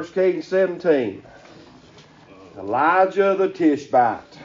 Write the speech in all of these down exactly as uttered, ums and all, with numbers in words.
First Kings seventeen. Elijah the Tishbite.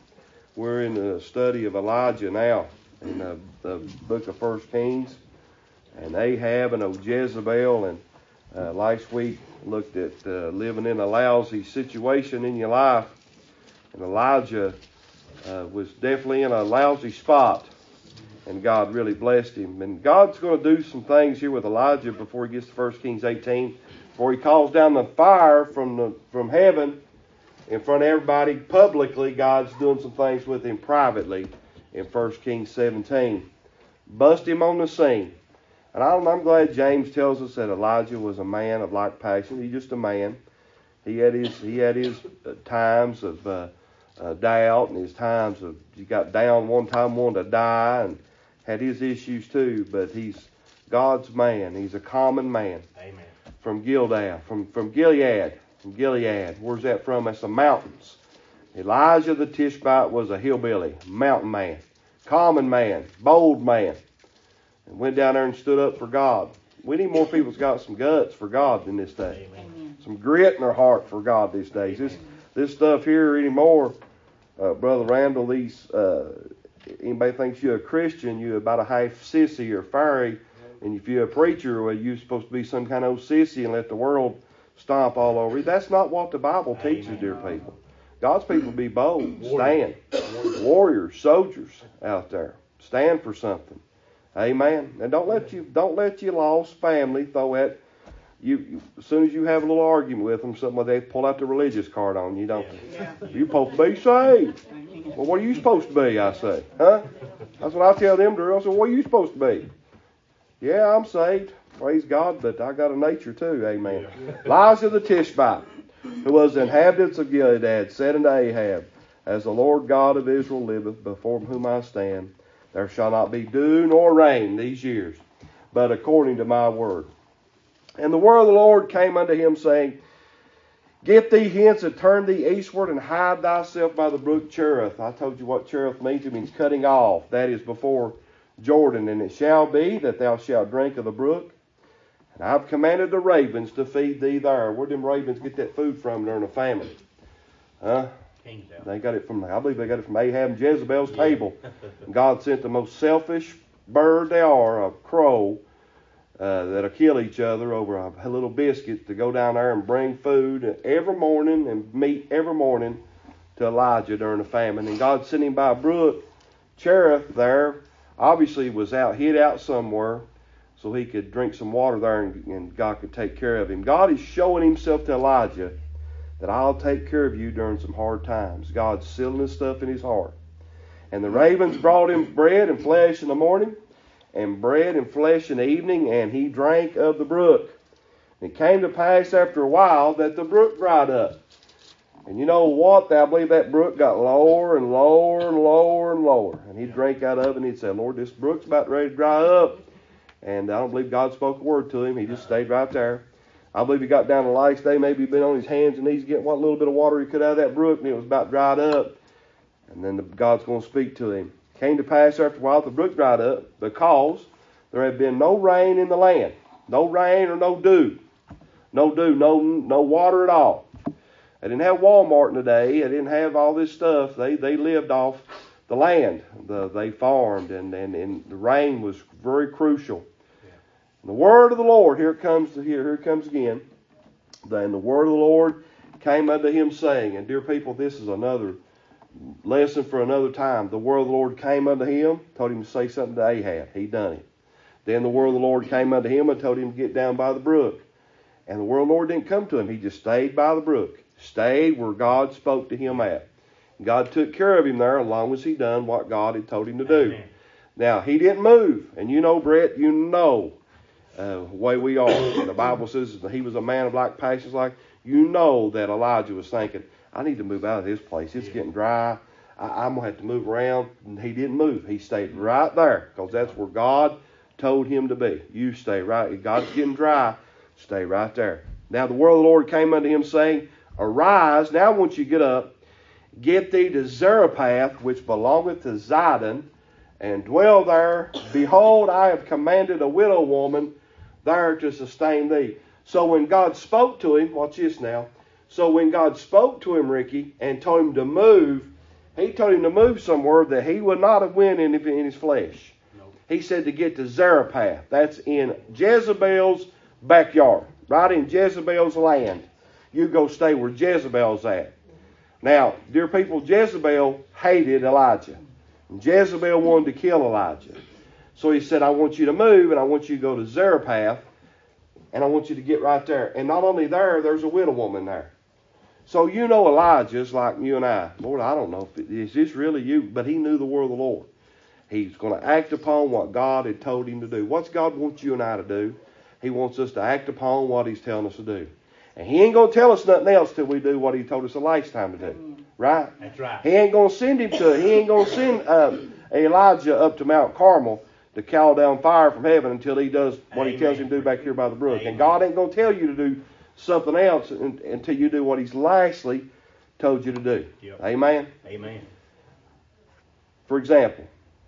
We're in the study of Elijah now in the, the book of First Kings. And Ahab and old Jezebel. And uh, last week looked at uh, living in a lousy situation in your life. And Elijah uh, was definitely in a lousy spot. And God really blessed him. And God's going to do some things here with Elijah before he gets to First Kings eighteen. Before he calls down the fire from the from heaven in front of everybody publicly, God's doing some things with him privately in First Kings seventeen. Bust him on the scene. And I'm, I'm glad James tells us that Elijah was a man of like passion. He's just a man. He had his he had his uh, times of uh, uh, doubt and his times of he got down one time, wanted to die, and had his issues too. But he's God's man. He's a common man. Amen. From Gilead, from from Gilead, from Gilead. Where's that from? That's the mountains. Elijah the Tishbite was a hillbilly, mountain man, common man, bold man. And went down there and stood up for God. We need more people that's got some guts for God in this day. Amen. Some grit in their heart for God these days. This this stuff here anymore, uh, Brother Randall, these, uh, anybody thinks you're a Christian, you're about a half sissy or fiery. And if you're a preacher, well, you're supposed to be some kind of sissy and let the world stomp all over you. That's not what the Bible teaches, Amen. Dear people. God's people be bold, stand, warriors, soldiers out there. Stand for something. Amen. And don't let you don't let your lost family throw at you, you. As soon as you have a little argument with them, something like they pull out the religious card on you, don't yeah. you? You're supposed to be saved. Well, what are you supposed to be? I say, huh? That's what I tell them to. I say, what are you supposed to be? Yeah, I'm saved. Praise God, but I got a nature too. Amen. Elijah the Tishbite, who was the inhabitants of Gilead, said unto Ahab, as the Lord God of Israel liveth, before whom I stand, there shall not be dew nor rain these years, but according to my word. And the word of the Lord came unto him, saying, Get thee hence and turn thee eastward and hide thyself by the brook Cherith. I told you what Cherith means. It means cutting off. That is before Jordan. And it shall be that thou shalt drink of the brook. And I've commanded the ravens to feed thee there. Where did them ravens get that food from during a famine? Huh? They got it from, I believe they got it from Ahab and Jezebel's yeah. table. And God sent the most selfish bird they are, a crow, uh, that'll kill each other over a, a little biscuit to go down there and bring food every morning and meat every morning to Elijah during the famine. And God sent him by a brook, Cherith there, obviously was out, hid out somewhere so he could drink some water there and, and God could take care of him. God is showing himself to Elijah that I'll take care of you during some hard times. God's sealing this stuff in his heart. And the ravens brought him bread and flesh in the morning, and bread and flesh in the evening, and he drank of the brook. And it came to pass after a while that the brook dried up. And you know what? I believe that brook got lower and lower and lower and lower. And he'd drink out of it, and he'd say, Lord, this brook's about ready to dry up. And I don't believe God spoke a word to him. He just stayed right there. I believe he got down the last day, maybe he'd been on his hands and knees getting what little bit of water he could out of that brook, and it was about dried up. And then the, God's going to speak to him. Came to pass after a while the brook dried up, because there had been no rain in the land. No rain or no dew. No dew, no no water at all. They didn't have Walmart in the day. They didn't have all this stuff. They they lived off the land. The, they farmed, and, and, and the rain was very crucial. The word of the Lord, here it comes here, here it comes again. Then the word of the Lord came unto him, saying, and dear people, this is another lesson for another time. The word of the Lord came unto him, told him to say something to Ahab. He done it. Then the word of the Lord came unto him and told him to get down by the brook. And the word of the Lord didn't come to him. He just stayed by the brook. Stayed where God spoke to him at. God took care of him there as long as he done what God had told him to do. Amen. Now, he didn't move. And you know, Brett, you know, Uh, the way we are. The Bible says that he was a man of like passions. Like, you know that Elijah was thinking, I need to move out of this place. It's getting dry. I, I'm going to have to move around. And he didn't move. He stayed right there, because that's where God told him to be. You stay right. If God's getting dry, stay right there. Now the word of the Lord came unto him, saying, Arise, now once you get up, get thee to Zarephath, which belongeth to Zidon, and dwell there. Behold, I have commanded a widow woman there to sustain thee. So when God spoke to him, watch this now. So when God spoke to him, Ricky, and told him to move, he told him to move somewhere that he would not have went in, in his flesh. Nope. He said to get to Zarephath. That's in Jezebel's backyard, right in Jezebel's land. You go stay where Jezebel's at. Now, dear people, Jezebel hated Elijah. And Jezebel wanted to kill Elijah. So he said, I want you to move, and I want you to go to Zarephath, and I want you to get right there. And not only there, there's a widow woman there. So you know Elijah's like you and I. Lord, I don't know if it, is this really you? But he knew the word of the Lord. He's going to act upon what God had told him to do. What's God want you and I to do? He wants us to act upon what he's telling us to do. And he ain't going to tell us nothing else till we do what he told us the last time to do. Right? That's right. He ain't going to send him to, he ain't going to send uh, Elijah up to Mount Carmel to call down fire from heaven until he does what Amen. He tells him to do back here by the brook. Amen. And God ain't going to tell you to do something else until you do what he's lastly told you to do. Yep. Amen? Amen. For example,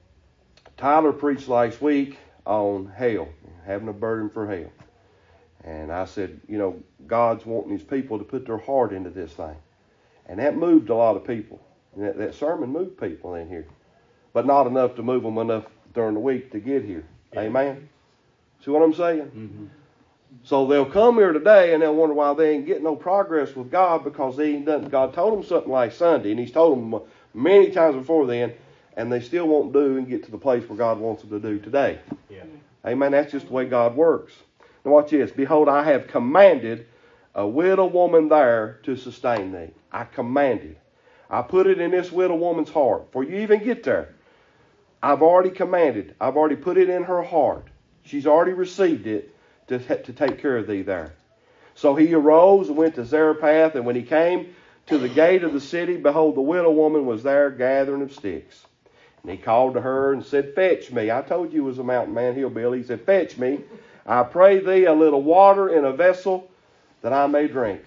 Tyler preached last week on hell, having a burden for hell. And I said, you know, God's wanting his people to put their heart into this thing. And that moved a lot of people. And that, that sermon moved people in here. But not enough to move them enough during the week to get here. Yeah. Amen? See what I'm saying? Mm-hmm. So they'll come here today and they'll wonder why they ain't getting no progress with God because they ain't done. God told them something like Sunday, and he's told them many times before then, and they still won't do and get to the place where God wants them to do today. Yeah. Amen? That's just the way God works. Now watch this. Behold, I have commanded a widow woman there to sustain thee. I commanded. I put it in this widow woman's heart. Before you even get there, I've already commanded. I've already put it in her heart. She's already received it to, to take care of thee there. So he arose and went to Zarephath, and when he came to the gate of the city, behold, the widow woman was there gathering of sticks. And he called to her and said, fetch me. I told you he was a mountain man, hillbilly. He said, fetch me, I pray thee, a little water in a vessel that I may drink.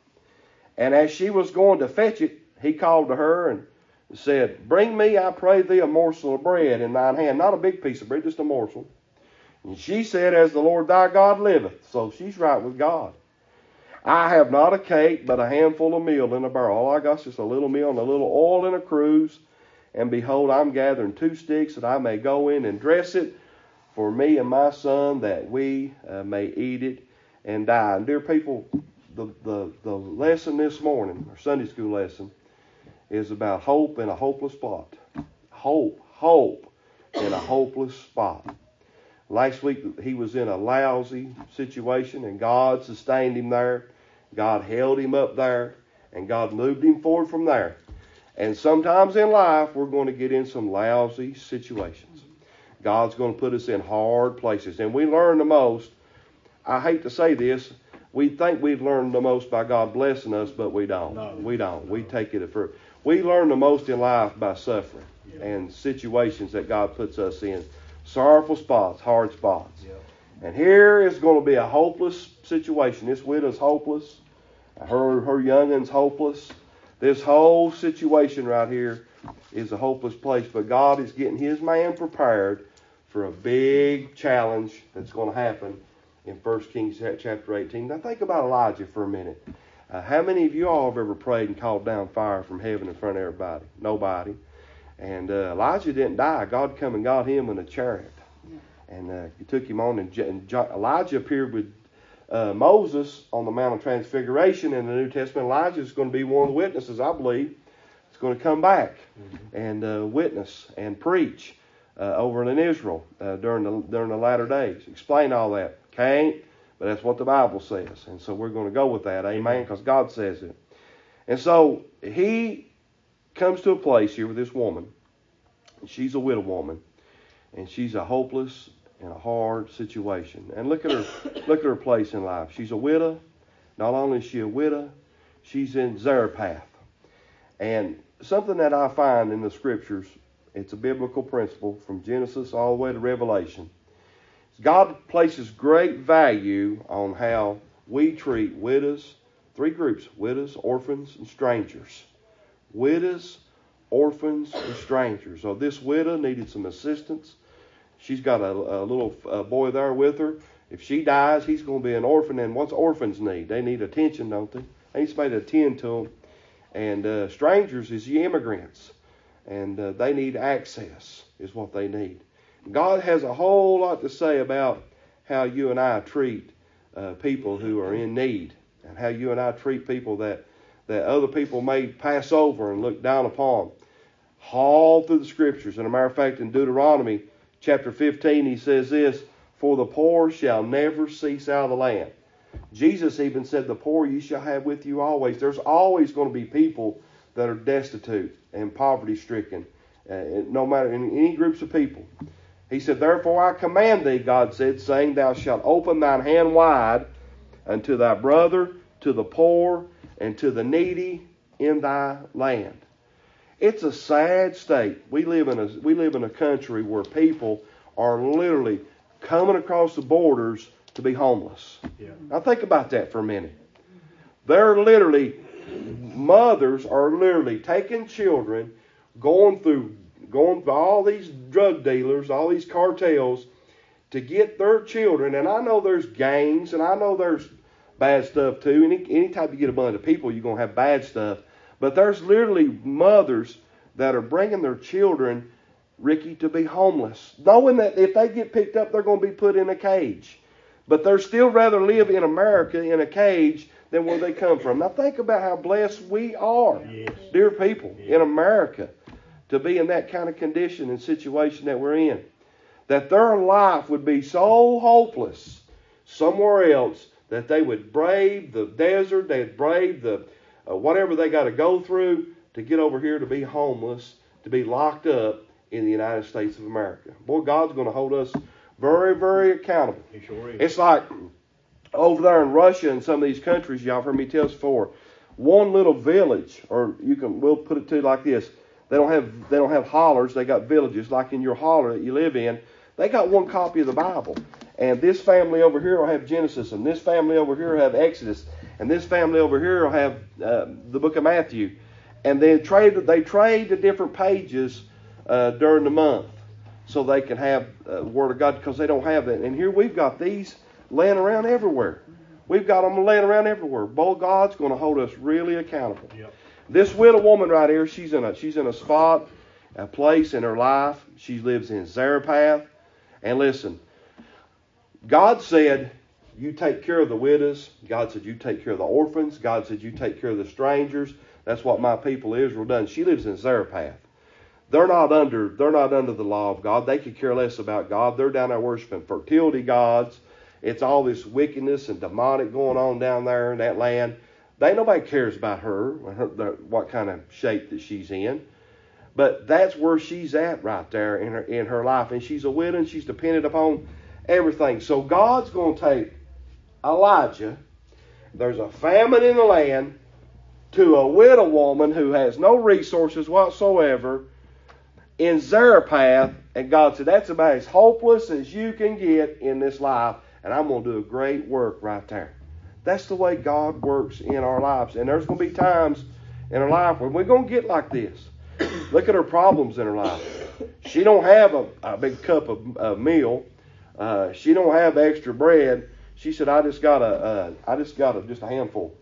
And as she was going to fetch it, he called to her and said, bring me, I pray thee, a morsel of bread in thine hand. Not a big piece of bread, just a morsel. And she said, as the Lord thy God liveth. So she's right with God. I have not a cake, but a handful of meal in a barrel. All I got is just a little meal and a little oil in a cruse. And behold, I'm gathering two sticks that I may go in and dress it for me and my son, that we uh, may eat it and die. And dear people, the, the, the lesson this morning, our Sunday school lesson, is about hope in a hopeless spot. Hope, hope in a hopeless spot. Last week he was in a lousy situation and God sustained him there. God held him up there and God moved him forward from there. And sometimes in life we're going to get in some lousy situations. God's going to put us in hard places. And we learn the most. I hate to say this. We think we've learned the most by God blessing us, but we don't. No. We don't. We take it for. We learn the most in life by suffering yeah. and situations that God puts us in. Sorrowful spots, hard spots. Yeah. And here is going to be a hopeless situation. This widow's hopeless. Her, her youngin's hopeless. This whole situation right here is a hopeless place. But God is getting his man prepared for a big challenge that's going to happen in First Kings chapter eighteen. Now think about Elijah for a minute. Uh, how many of you all have ever prayed and called down fire from heaven in front of everybody? Nobody. And uh, Elijah didn't die. God come and got him in a chariot. And uh, he took him on. And, and Elijah appeared with uh, Moses on the Mount of Transfiguration in the New Testament. Elijah is going to be one of the witnesses, I believe. He's going to come back mm-hmm. and uh, witness and preach uh, over in Israel uh, during the during the latter days. Explain all that. Can't, but that's what the Bible says. And so we're going to go with that. Amen. Because God says it. And so he comes to a place here with this woman. She's a widow woman. And she's a hopeless and a hard situation. And look at her look at her place in life. She's a widow. Not only is she a widow, she's in Zarephath. And something that I find in the scriptures, it's a biblical principle from Genesis all the way to Revelation. God places great value on how we treat widows. Three groups: widows, orphans, and strangers. Widows, orphans, and strangers. So this widow needed some assistance. She's got a, a little uh, boy there with her. If she dies, he's going to be an orphan. And what's orphans need? They need attention, don't they? They need somebody to attend to them. And uh, strangers is the immigrants. And uh, they need access is what they need. God has a whole lot to say about how you and I treat uh, people who are in need. And how you and I treat people that, that other people may pass over and look down upon. All through the Scriptures. And a matter of fact, in Deuteronomy chapter fifteen, he says this, for the poor shall never cease out of the land. Jesus even said, the poor you shall have with you always. There's always going to be people that are destitute and poverty-stricken, uh, no matter in any groups of people. He said, therefore I command thee, God said, saying, thou shalt open thine hand wide unto thy brother, to the poor, and to the needy in thy land. It's a sad state. We live in a we live in a country where people are literally coming across the borders to be homeless. Yeah. Now think about that for a minute. They're literally, mothers are literally taking children, going through going through all these drug dealers, all these cartels to get their children. And I know there's gangs, and I know there's bad stuff too. Any anytime you get a bunch of people, you're gonna have bad stuff. But there's literally mothers that are bringing their children, Ricky, to be homeless, knowing that if they get picked up, they're going to be put in a cage. But they'd still rather live in America in a cage than where they come from. Now think about how blessed we are, yes. dear people, yes. in America, to be in that kind of condition and situation that we're in. That their life would be so hopeless somewhere else that they would brave the desert, they'd brave the Uh, whatever they got to go through to get over here to be homeless, to be locked up in the United States of America. Boy, God's going to hold us very, very accountable. He sure is. It's like over there in Russia and some of these countries, y'all have heard me tell us before, one little village, or you can, we'll put it to you like this, they don't have they don't have hollers, they got villages, like in your holler that you live in. They got one copy of the Bible. And this family over here will have Genesis, and this family over here will have Exodus, and this family over here will have uh, the book of Matthew. And they trade they trade the different pages uh, during the month so they can have uh, the Word of God, because they don't have that. And here we've got these laying around everywhere. We've got them laying around everywhere. Boy, God's going to hold us really accountable. Yep. This widow woman right here, she's in a she's in a spot, a place in her life. She lives in Zarephath. And listen, God said, you take care of the widows. God said, you take care of the orphans. God said, you take care of the strangers. That's what my people Israel done. She lives in Zarephath. They're not under, they're not under the law of God. They could care less about God. They're down there worshiping fertility gods. It's all this wickedness and demonic going on down there in that land. They, nobody cares about her, her the, what kind of shape that she's in. But that's where she's at right there in her, in her life. And she's a widow, and she's dependent upon everything. So God's going to take Elijah, there's a famine in the land, to a widow woman who has no resources whatsoever in Zarephath. And God said, that's about as hopeless as you can get in this life. And I'm going to do a great work right there. That's the way God works in our lives. And there's going to be times in our life when we're going to get like this. Look at her problems in her life. She don't have a, a big cup of uh, meal. Uh, she don't have extra bread. She said, "I just got a, uh, I just got a, just a handful."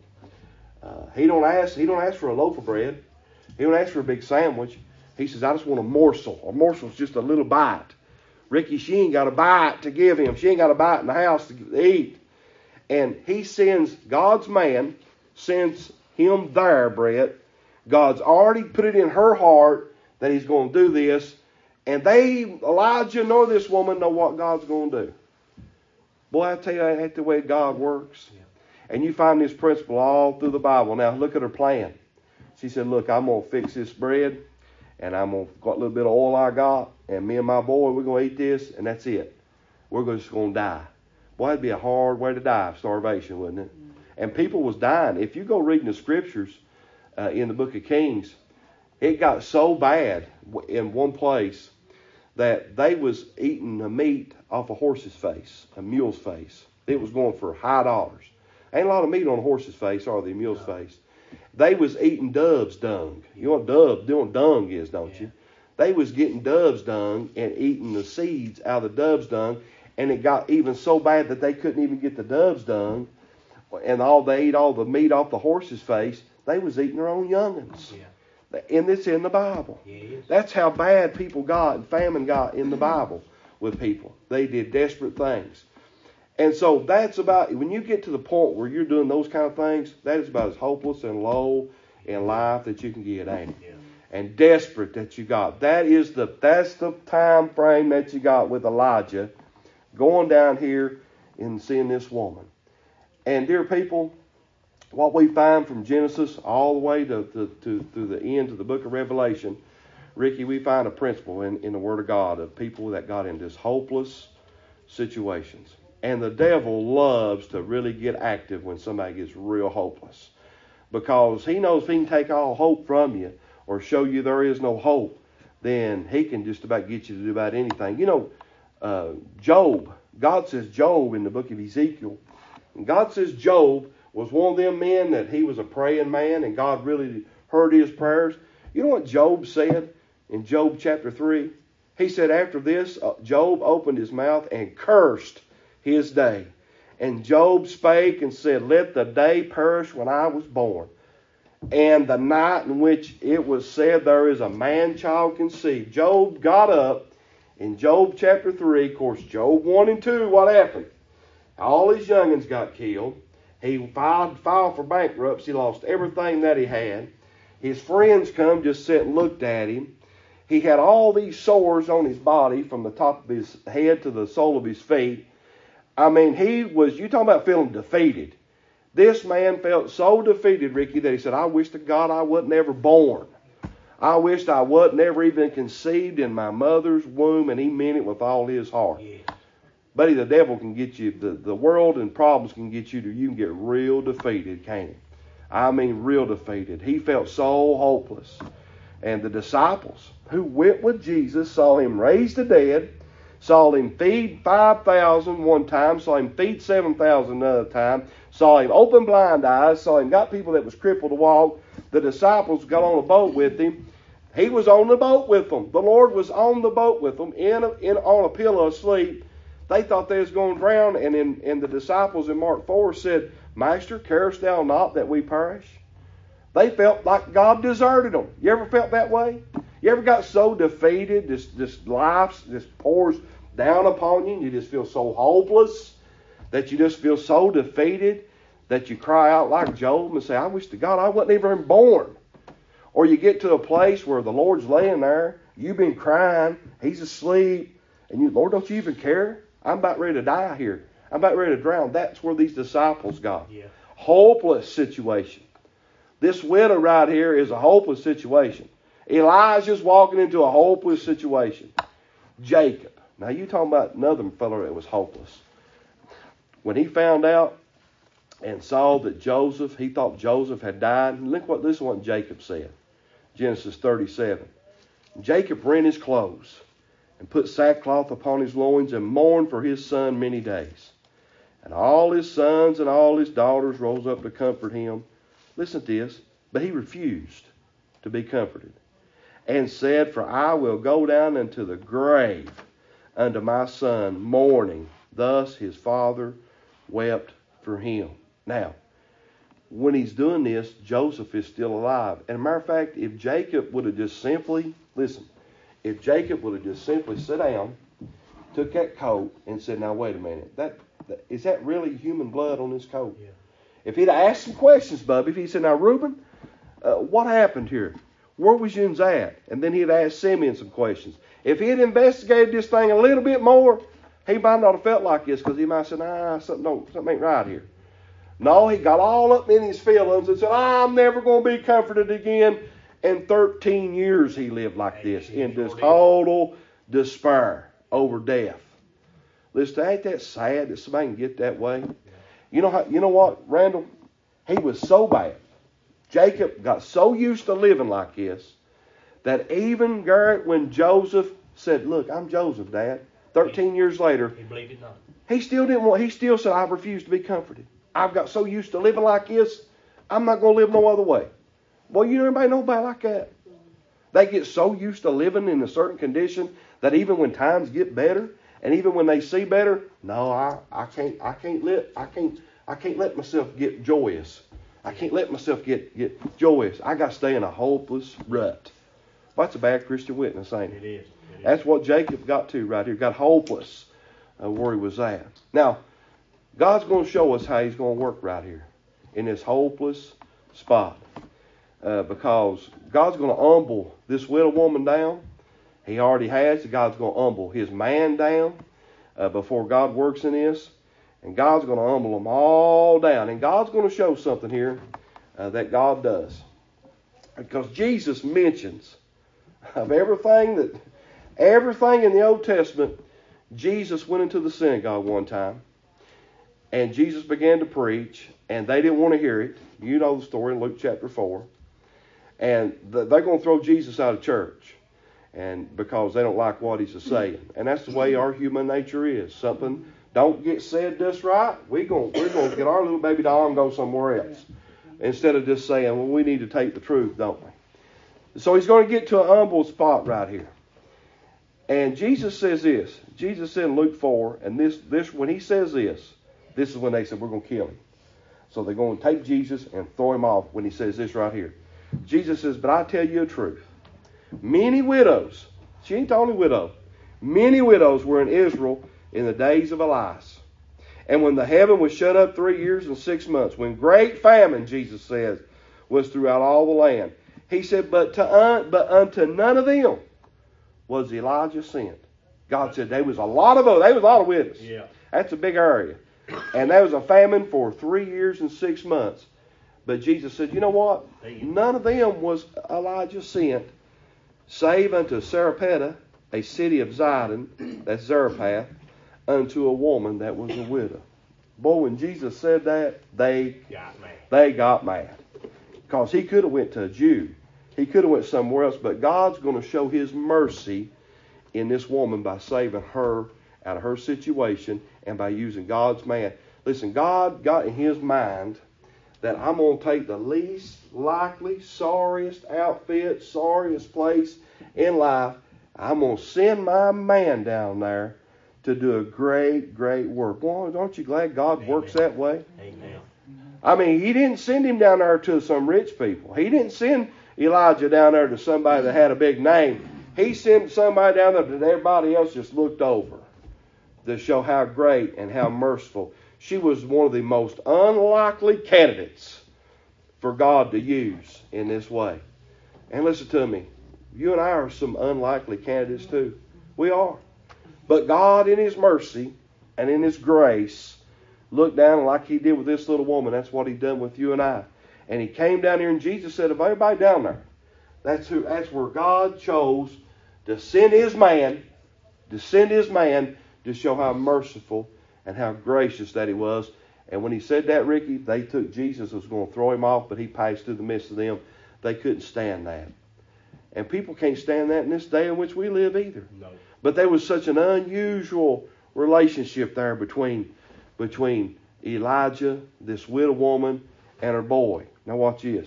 Uh, he don't ask. He don't ask for a loaf of bread. He don't ask for a big sandwich. He says, "I just want a morsel. A morsel's just a little bite." Ricky, she ain't got a bite to give him. She ain't got a bite in the house to eat. And he sends God's man, sends him their bread. God's already put it in her heart that he's going to do this. And they, Elijah nor this woman, know what God's going to do. Boy, I tell you, that's the way God works. And you find this principle all through the Bible. Now, look at her plan. She said, look, I'm going to fix this bread. And I'm going to got a little bit of oil I got. And me and my boy, we're going to eat this. And that's it. We're just going to die. Boy, that'd be a hard way to die of starvation, wouldn't it? And people was dying. If you go reading the scriptures uh, in the book of Kings, it got so bad in one place that they was eating the meat off a horse's face, a mule's face. It was going for high dollars. Ain't a lot of meat on a horse's face, or the mule's no. face. They was eating dove's dung. You know what dove, you know what dung is, don't yeah. you? They was getting dove's dung and eating the seeds out of the dove's dung. and it got even so bad that they couldn't even get the doves done, and all they ate all the meat off the horse's face. They was eating their own young'uns. Yeah. And it's in the Bible. Yes. That's how bad people got and famine got in the Bible with people. They did desperate things. And so that's about, when you get to the point where you're doing those kind of things, that is about as hopeless and low in life that you can get, ain't it? Yeah. And desperate that you got. That is the, that's the time frame that you got with Elijah going down here and seeing this woman. And dear people, what we find from Genesis all the way to, to, to, to the end of the book of Revelation, Ricky, we find a principle in, in the Word of God of people that got in this hopeless situations. And the devil loves to really get active when somebody gets real hopeless. Because he knows if he can take all hope from you or show you there is no hope, then he can just about get you to do about anything. You know, uh, Job, God says Job in the book of Ezekiel, and God says Job was one of them men that he was a praying man and God really heard his prayers. You know what Job said in Job chapter three? He said after this, uh, Job opened his mouth and cursed his day. And Job spake and said, let the day perish when I was born, and the night in which it was said there is a man-child conceived. Job got up in Job chapter three. Of course, Job one and two, what happened? All his young'uns got killed. He filed, filed for bankruptcy. He lost everything that he had. His friends come, just sat and looked at him. He had all these sores on his body from the top of his head to the sole of his feet. I mean, he was, you talking about feeling defeated. This man felt so defeated, Ricky, that he said, I wish to God I wasn't ever born. I wished I wasn't ever even conceived in my mother's womb, and he meant it with all his heart. Yeah. Buddy, the devil can get you, the, the world and problems can get you to, you can get real defeated, can't it? I mean, real defeated. He felt so hopeless. And the disciples who went with Jesus saw him raise the dead, saw him feed five thousand one time, saw him feed seven thousand another time, saw him open blind eyes, saw him got people that was crippled to walk. The disciples got on a boat with him. He was on the boat with them. The Lord was on the boat with them in, a, in on a pillow asleep. They thought they was going to drown, and, in, and the disciples in Mark four said, Master, carest thou not that we perish? They felt like God deserted them. You ever felt that way? You ever got so defeated, this, this life just pours down upon you, and you just feel so hopeless, that you just feel so defeated, that you cry out like Job and say, I wish to God I wasn't even born. Or you get to a place where the Lord's laying there, you've been crying, he's asleep, and you, Lord, don't you even care? I'm about ready to die here. I'm about ready to drown. That's where these disciples got. Yeah. Hopeless situation. This widow right here is a hopeless situation. Elijah's walking into a hopeless situation. Jacob. Now you talking about another fellow that was hopeless. When he found out and saw that Joseph, he thought Joseph had died. Look what this is what Jacob said. Genesis thirty-seven. Jacob rent his clothes and put sackcloth upon his loins and mourned for his son many days. And all his sons and all his daughters rose up to comfort him. Listen to this. But he refused to be comforted and said, For I will go down into the grave unto my son mourning. Thus his father wept for him. Now, when he's doing this, Joseph is still alive. And as a matter of fact, if Jacob would have just simply, listen, if Jacob would have just simply sat down, took that coat and said, now wait a minute, that, that is that really human blood on this coat? Yeah. If he'd asked some questions, Bubby, if he said, now Reuben, uh, what happened here? Where was you at? And then he'd ask Simeon some questions. If he had investigated this thing a little bit more, he might not have felt like this, because he might have said, nah, something, no, something ain't right here. No, he got all up in his feelings and said, I'm never going to be comforted again. And thirteen years he lived like this in this total despair over death. Listen, ain't that sad that somebody can get that way? You know how, you know what, Randall? He was so bad. Jacob got so used to living like this that even Garrett, when Joseph said, look, I'm Joseph, Dad, thirteen years later, he believed it not. He still didn't want, he still said, I refuse to be comforted. I've got so used to living like this, I'm not going to live no other way. Well, you know anybody know anybody like that? They get so used to living in a certain condition that even when times get better And even when they see better, no, I, I can't I can't let I can't I can't let myself get joyous. I can't let myself get, get joyous. I got to stay in a hopeless rut. Well, that's a bad Christian witness, ain't it? It is. It is. That's what Jacob got to right here. Got hopeless uh, where he was at. Now, God's going to show us how he's going to work right here in this hopeless spot. Uh, because God's going to humble this widow woman down. He already has. God's going to humble his man down uh, before God works in this. And God's going to humble them all down. And God's going to show something here uh, that God does. Because Jesus mentions of everything that, everything in the Old Testament, Jesus went into the synagogue one time. And Jesus began to preach. And they didn't want to hear it. You know the story in Luke chapter four. And they're going to throw Jesus out of church. And because they don't like what he's saying. And that's the way our human nature is. Something don't get said just right, we going, we're going to get our little baby doll and go somewhere else. Instead of just saying, well, we need to take the truth, don't we? So he's going to get to an humble spot right here. And Jesus says this. Jesus said in Luke four, and this, this when he says this, this is when they said, we're going to kill him. So they're going to take Jesus and throw him off when he says this right here. Jesus says, but I tell you the truth. Many widows, she ain't the only widow, many widows were in Israel in the days of Elias. And when the heaven was shut up three years and six months, when great famine, Jesus says, was throughout all the land. He said, but to un, but unto none of them was Elijah sent. God said there was a lot of those. There was a lot of witnesses. Yeah. That's a big area. And there was a famine for three years and six months. But Jesus said, you know what? None of them was Elijah sent, save unto Sarepta, a city of Zidon, that's Zarephath, unto a woman that was a widow. Boy, when Jesus said that, they got mad. They got mad. Because he could have went to a Jew. He could have went somewhere else. But God's going to show his mercy in this woman by saving her out of her situation and by using God's man. Listen, God got in his mind that I'm going to take the least likely, sorriest outfit, sorriest place in life. I'm going to send my man down there to do a great, great work. Boy, aren't you glad God Amen. Works that way? Amen. I mean, he didn't send him down there to some rich people. He didn't send Elijah down there to somebody that had a big name. He sent somebody down there that everybody else just looked over to show how great and how merciful. She was one of the most unlikely candidates for God to use in this way. And listen to me. You and I are some unlikely candidates too. We are. But God in his mercy and in his grace looked down like he did with this little woman. That's what he done with you and I. And he came down here and Jesus said, if everybody down there, that's who. That's where God chose to send his man, to send his man to show how merciful and how gracious that he was. And when he said that, Ricky, they took Jesus, was going to throw him off, but he passed through the midst of them. They couldn't stand that. And people can't stand that in this day in which we live either. No. But there was such an unusual relationship there between, between Elijah, this widow woman, and her boy. Now watch this.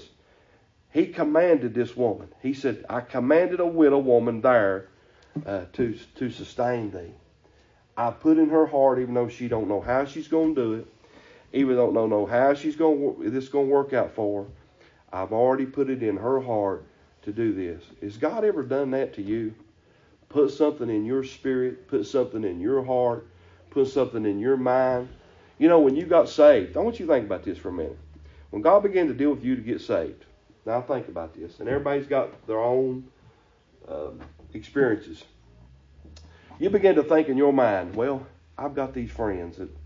He commanded this woman. He said, I commanded a widow woman there uh, to, to sustain thee. I put in her heart, even though she don't know how she's going to do it, even though don't know how she's going to, this is going to work out for her, I've already put it in her heart to do this. Has God ever done that to you? Put something in your spirit, put something in your heart, put something in your mind. You know, when you got saved, I want you to think about this for a minute. When God began to deal with you to get saved, now think about this, and everybody's got their own uh, experiences. You begin to think in your mind, well, I've got these friends, that,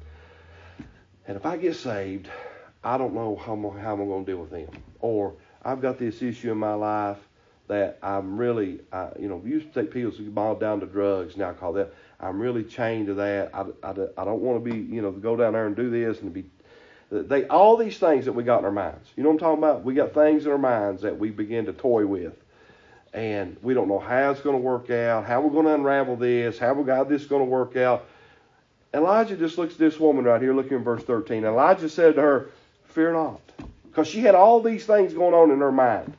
and if I get saved, I don't know how, how I'm going to deal with them. Or I've got this issue in my life that I'm really, I, you know, we used to take people who boiled down to drugs and alcohol. That I'm really chained to that. I, I, I don't want to be, you know, go down there and do this and be. They all these things that we got in our minds. You know what I'm talking about? We got things in our minds that we begin to toy with. And we don't know how it's going to work out, how we're going to unravel this, how we got this going to work out. Elijah just looks at this woman right here, look in verse thirteen. Elijah said to her, fear not. Because she had all these things going on in her mind.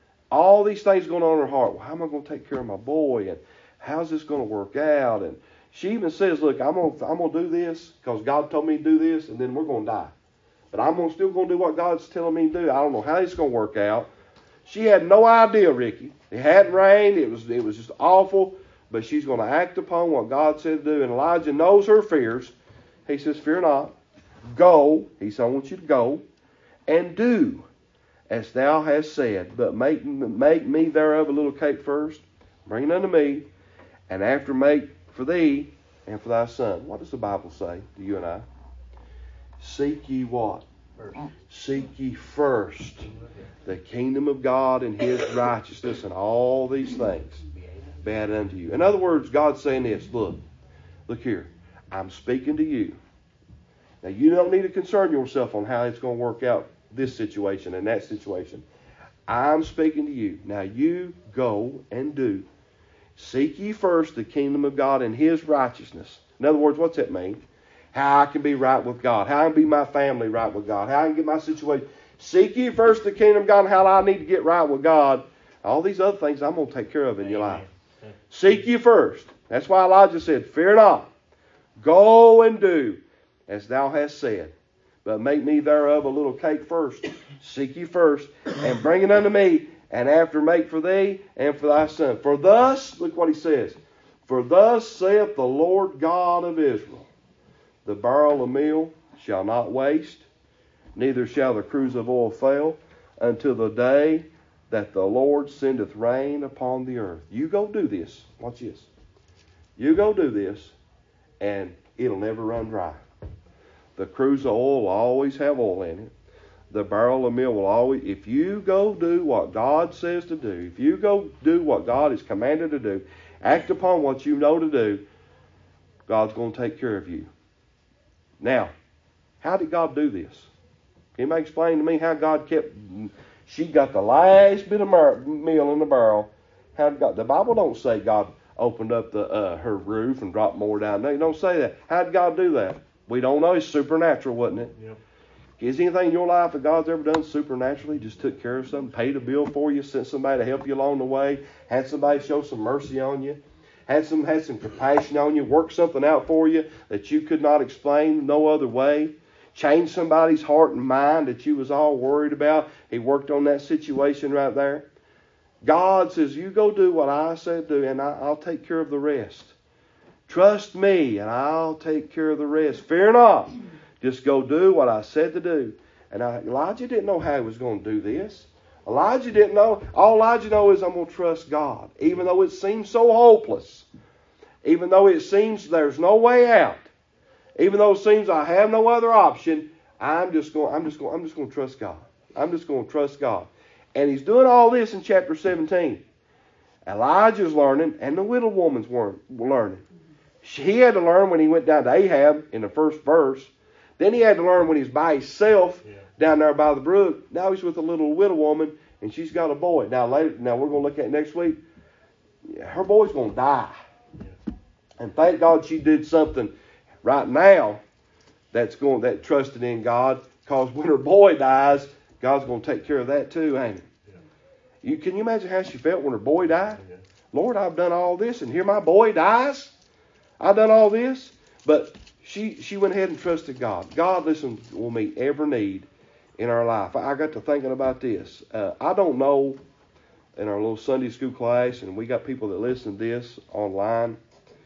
All these things going on in her heart. Well, how am I going to take care of my boy? And how's this going to work out? And, She even says, look, I'm going to I'm gonna do this because God told me to do this, and then we're going to die. But I'm gonna, still going to do what God's telling me to do. I don't know how it's going to work out. She had no idea, Ricky. It hadn't rained. It was, it was just awful. But she's going to act upon what God said to do. And Elijah knows her fears. He says, fear not. Go. He said, I want you to go and do as thou hast said. But make, make me thereof a little cake first. Bring it unto me. And after make for thee and for thy son. What does the Bible say to you and I? Seek ye what? First. Seek ye first the kingdom of God and His righteousness, and all these things be added unto you. In other words, God's saying this. Look, look here. I'm speaking to you. Now, you don't need to concern yourself on how it's going to work out, this situation and that situation. I'm speaking to you. Now, you go and do. Seek ye first the kingdom of God and His righteousness. In other words, what's that mean? How I can be right with God. How I can be my family right with God. How I can get my situation. Seek ye first the kingdom of God and how I need to get right with God. All these other things I'm going to take care of in your life. Seek ye first. That's why Elijah said, fear not. Go and do as thou hast said. But make me thereof a little cake first. Seek ye first. And bring it unto me. And after make for thee and for thy son. For thus, look what he says. For thus saith the Lord God of Israel. The barrel of meal shall not waste, neither shall the cruse of oil fail, until the day that the Lord sendeth rain upon the earth. You go do this. Watch this. You go do this, and it'll never run dry. The cruse of oil will always have oil in it. The barrel of meal will always... If you go do what God says to do, if you go do what God has commanded to do, act upon what you know to do, God's going to take care of you. Now, how did God do this? Can you explain to me how God kept... She got the last bit of meal in the barrel. How did God... The Bible don't say God opened up the uh, her roof and dropped more down. No, it don't say that. How did God do that? We don't know. It's supernatural, wasn't it? Yep. Is anything in your life that God's ever done supernaturally? Just took care of something, paid a bill for you, sent somebody to help you along the way, had somebody show some mercy on you, had some had some compassion on you, worked something out for you that you could not explain no other way, changed somebody's heart and mind that you was all worried about. He worked on that situation right there. God says, you go do what I said do, and I, I'll take care of the rest. Trust me, and I'll take care of the rest. Fear not. Just go do what I said to do. And I, Elijah didn't know how he was going to do this. Elijah didn't know. All Elijah knows is I'm going to trust God. Even though it seems so hopeless. Even though it seems there's no way out. Even though it seems I have no other option. I'm just going, I'm just going, I'm just going to trust God. I'm just going to trust God. And he's doing all this in chapter seventeen. Elijah's learning and the widow woman's learning. He had to learn when he went down to Ahab in the first verse. Then he had to learn when he's by himself yeah. down there by the brook. Now he's with a little widow woman, and she's got a boy. Now later, now we're going to look at it next week. Her boy's going to die. Yeah. And thank God she did something right now that's going that trusted in God. Because when her boy dies, God's going to take care of that too, ain't he? Yeah. You, can you imagine how she felt when her boy died? Yeah. Lord, I've done all this, and here my boy dies. I've done all this. But she she went ahead and trusted God. God, listen, will meet every need in our life. I got to thinking about this. Uh, I don't know, in our little Sunday school class, and we got people that listen to this online,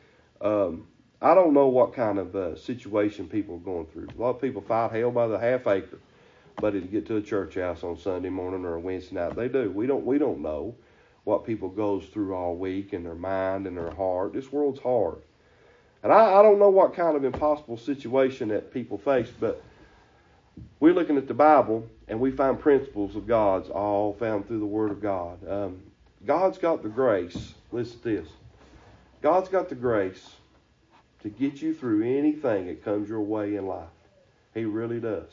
um, I don't know what kind of uh, situation people are going through. A lot of people fight hell by the half acre, but to get to a church house on Sunday morning or a Wednesday night, they do. We don't we don't know what people goes through all week in their mind and their heart. This world's hard. And I, I don't know what kind of impossible situation that people face, but we're looking at the Bible, and we find principles of God's all found through the Word of God. Um, God's got the grace. Listen to this. God's got the grace to get you through anything that comes your way in life. He really does.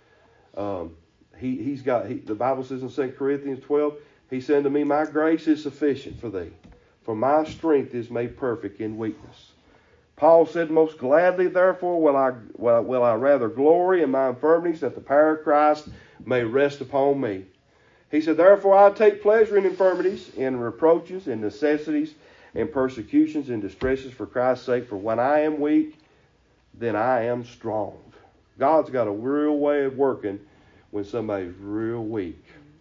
Um, he, he's got. He, the Bible says in Second Corinthians twelve, He said to me, my grace is sufficient for thee, for my strength is made perfect in weakness. Paul said, most gladly, therefore, will I, will, will I rather glory in my infirmities, that the power of Christ may rest upon me. He said, therefore, I take pleasure in infirmities, in reproaches, in necessities, in persecutions and distresses for Christ's sake. For when I am weak, then I am strong. God's got a real way of working when somebody's real weak.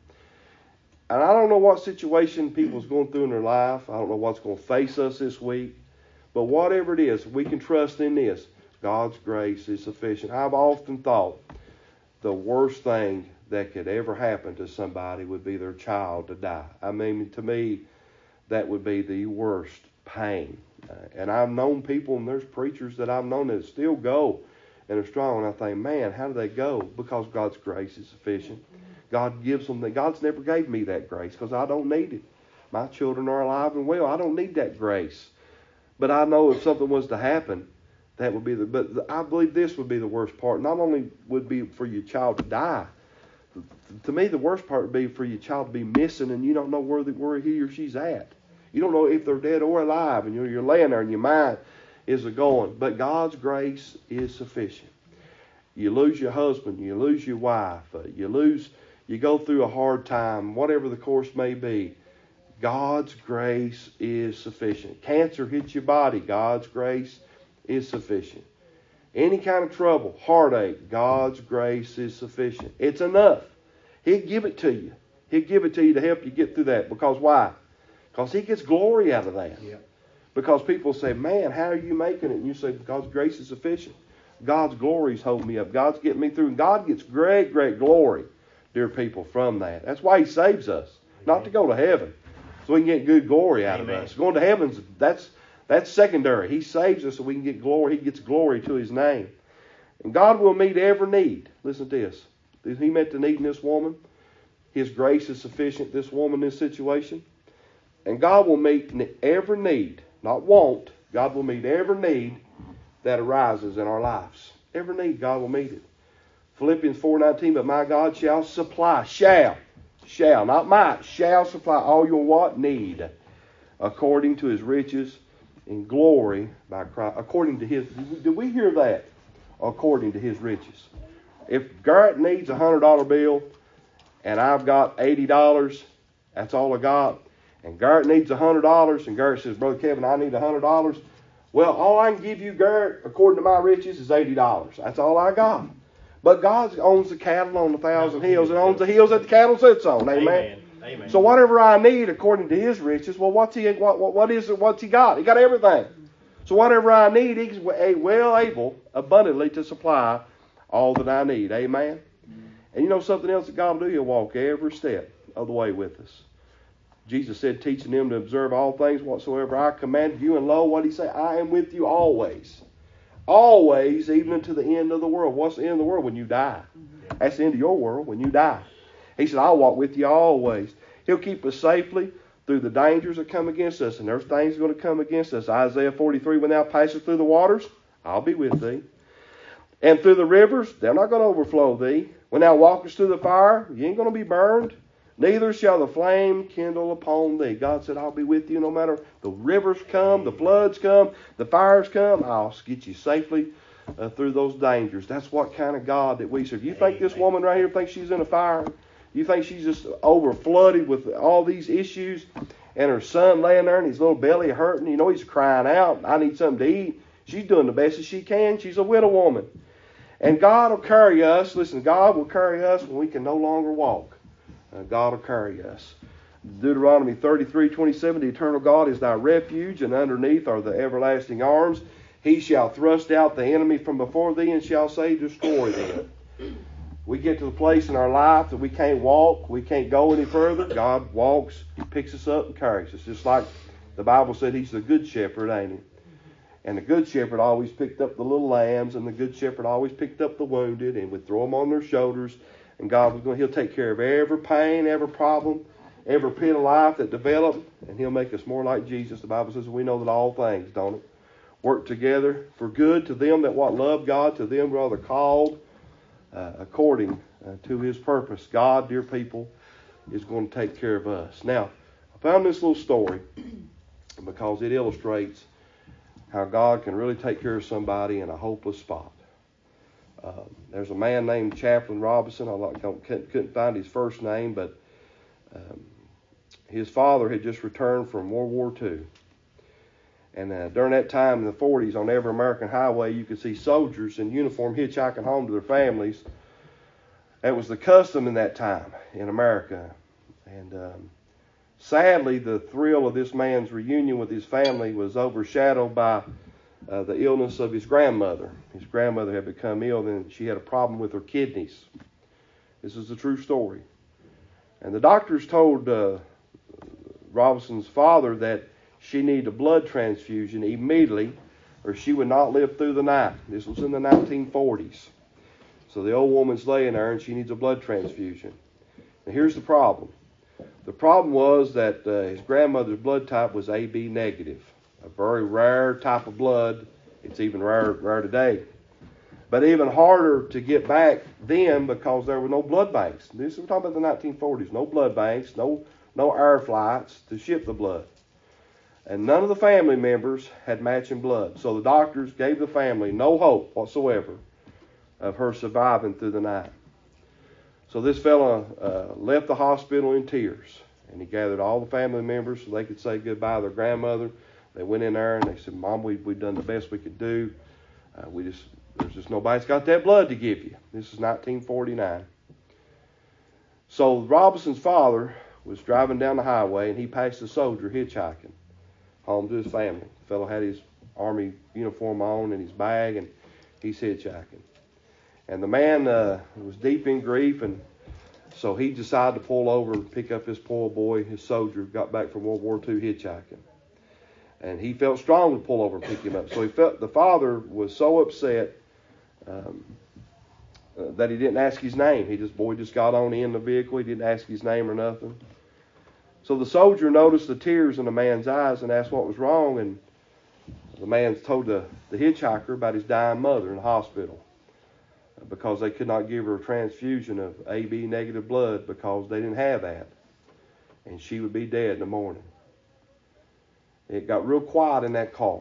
And I don't know what situation people's going through in their life. I don't know what's going to face us this week. But whatever it is, we can trust in this. God's grace is sufficient. I've often thought the worst thing that could ever happen to somebody would be their child to die. I mean, to me, that would be the worst pain. Uh, and I've known people, and there's preachers that I've known that still go and are strong. And I think, man, how do they go? Because God's grace is sufficient. God gives them that. God's never gave me that grace because I don't need it. My children are alive and well. I don't need that grace. But I know if something was to happen, that would be the, but the, I believe this would be the worst part. Not only would be for your child to die, to me the worst part would be for your child to be missing and you don't know where, the, where he or she's at. You don't know if they're dead or alive, and you're, you're laying there and your mind is a-going. But God's grace is sufficient. You lose your husband, you lose your wife, uh, you lose, you go through a hard time, whatever the course may be. God's grace is sufficient. Cancer hits your body, God's grace is sufficient. Any kind of trouble, heartache, God's grace is sufficient. It's enough. He'll give it to you. He'll give it to you to help you get through that. Because why? Because He gets glory out of that. Yeah. Because people say, man, how are you making it? And you say, God's grace is sufficient. God's glory is holding me up. God's getting me through. And God gets great, great glory, dear people, from that. That's why He saves us. Amen. Not to go to heaven, so we can get good glory out Amen. Of us. Going to heaven's, that's that's secondary. He saves us so we can get glory. He gets glory to His name. And God will meet every need. Listen to this. He met the need in this woman. His grace is sufficient, this woman, in this situation. And God will meet every need, not want. God will meet every need that arises in our lives. Every need, God will meet it. Philippians four nineteen, but my God shall supply, shall, shall, not might, shall supply all your what? Need, according to His riches in glory by Christ. According to His, did we hear that? According to His riches. If Garrett needs a one hundred dollar bill and I've got eighty dollars, that's all I got, and Garrett needs one hundred dollars, and Garrett says, Brother Kevin, I need one hundred dollars. Well, all I can give you, Garrett, according to my riches, is eighty dollars. That's all I got. But God owns the cattle on a thousand hills and owns the hills that the cattle sits on. Amen. Amen. Amen. So whatever I need according to His riches, well, what's He what, what, what is it? What's He got? He got everything. So whatever I need, He's well able abundantly to supply all that I need. Amen. And you know something else that God will do? He'll walk every step of the way with us. Jesus said, teaching them to observe all things whatsoever I commanded you. And lo, what did He say? I am with you always. Always, even unto the end of the world. What's the end of the world? When you die. That's the end of your world, when you die. He said, I'll walk with you always. He'll keep us safely through the dangers that come against us. And there's things going to come against us. Isaiah forty-three, when thou passest through the waters, I'll be with thee. And through the rivers, they're not going to overflow thee. When thou walkest through the fire, you ain't going to be burned. Neither shall the flame kindle upon thee. God said, I'll be with you no matter the rivers come, the floods come, the fires come. I'll get you safely uh, through those dangers. That's what kind of God that we serve. You think this woman right here thinks she's in a fire? You think she's just over flooded with all these issues, and her son laying there and his little belly hurting? You know, he's crying out, I need something to eat. She's doing the best as she can. She's a widow woman. And God will carry us. Listen, God will carry us when we can no longer walk. Uh, God will carry us. Deuteronomy thirty-three twenty-seven, the eternal God is thy refuge, and underneath are the everlasting arms. He shall thrust out the enemy from before thee, and shall say, destroy them. We get to the place in our life that we can't walk, we can't go any further. God walks, He picks us up and carries us. Just like the Bible said, He's the good shepherd, ain't He? And the good shepherd always picked up the little lambs, and the good shepherd always picked up the wounded, and would throw them on their shoulders. And God was going, He'll take care of every pain, every problem, every pit of life that developed, and He'll make us more like Jesus. The Bible says we know that all things, don't it, work together for good to them that what love God, to them who are the called uh, according uh, to His purpose. God, dear people, is going to take care of us. Now, I found this little story because it illustrates how God can really take care of somebody in a hopeless spot. Um, there's a man named Chaplain Robinson. I couldn't, couldn't find his first name, but um, his father had just returned from World War Two. And uh, during that time in the forties, on every American highway, you could see soldiers in uniform hitchhiking home to their families. That was the custom in that time in America. And um, sadly, the thrill of this man's reunion with his family was overshadowed by uh, the illness of his grandmother. His grandmother had become ill, and she had a problem with her kidneys. This is a true story. And the doctors told uh, Robinson's father that she needed a blood transfusion immediately, or she would not live through the night. This was in the nineteen forties. So the old woman's laying there, and she needs a blood transfusion. Now here's the problem. The problem was that uh, his grandmother's blood type was A B negative, a very rare type of blood. It's even rare, rare today. But even harder to get back then because there were no blood banks. This is, we're talking about the nineteen forties. No blood banks, no, no air flights to ship the blood. And none of the family members had matching blood. So the doctors gave the family no hope whatsoever of her surviving through the night. So this fella uh, left the hospital in tears. And he gathered all the family members so they could say goodbye to their grandmother. They went in there and they said, Mom, we, we've done the best we could do. Uh, we just, there's just nobody's got that blood to give you. This is nineteen forty-nine. So Robinson's father was driving down the highway, and he passed a soldier hitchhiking home to his family. The fellow had his army uniform on and his bag, and he's hitchhiking. And the man uh, was deep in grief, and so he decided to pull over and pick up his poor boy, his soldier, got back from World War Two hitchhiking. And he felt strong to pull over and pick him up. So he felt the father was so upset um, uh, that he didn't ask his name. He just boy just got on in the vehicle. He didn't ask his name or nothing. So the soldier noticed the tears in the man's eyes and asked what was wrong. And the man told the, the hitchhiker about his dying mother in the hospital because they could not give her a transfusion of A B negative blood because they didn't have that. And she would be dead in the morning. It got real quiet in that car.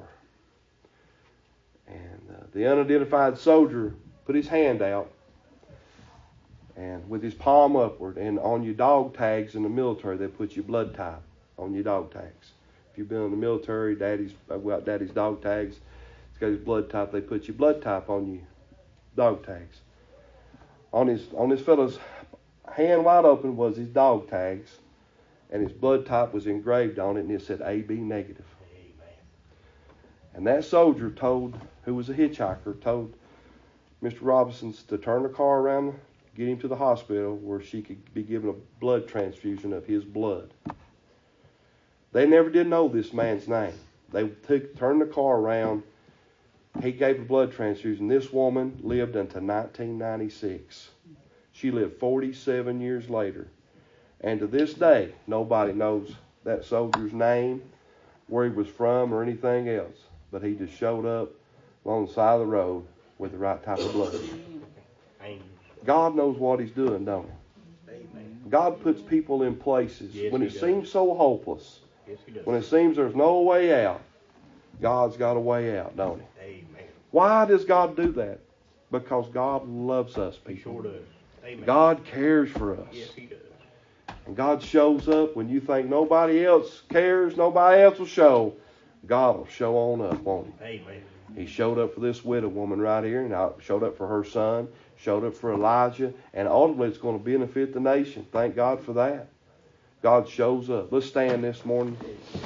And uh, the unidentified soldier put his hand out and with his palm upward, and on your dog tags in the military, they put your blood type on your dog tags. If you've been in the military, daddy's, I've got daddy's dog tags. It's got his blood type. They put your blood type on your dog tags. On his, on this fellow's hand wide open was his dog tags. And his blood type was engraved on it, and it said A B negative. Amen. And that soldier told, who was a hitchhiker, told Mister Robinson to turn the car around, get him to the hospital where she could be given a blood transfusion of his blood. They never did know this man's name. They took, turned the car around. He gave a blood transfusion. This woman lived until nineteen ninety-six. She lived forty-seven years later. And to this day, nobody knows that soldier's name, where he was from, or anything else. But he just showed up along the side of the road with the right type of blood. God knows what he's doing, don't he? Amen. God puts people in places yes, when it does. Seems so hopeless. Yes, he does. When it seems there's no way out, God's got a way out, don't he? Amen. Why does God do that? Because God loves us, people. He sure does. Amen. God cares for us. Yes, he does. And God shows up when you think nobody else cares, nobody else will show. God will show on up, won't he? Amen. He showed up for this widow woman right here, and showed up for her son, showed up for Elijah, and ultimately it's going to benefit the nation. Thank God for that. God shows up. Let's stand this morning.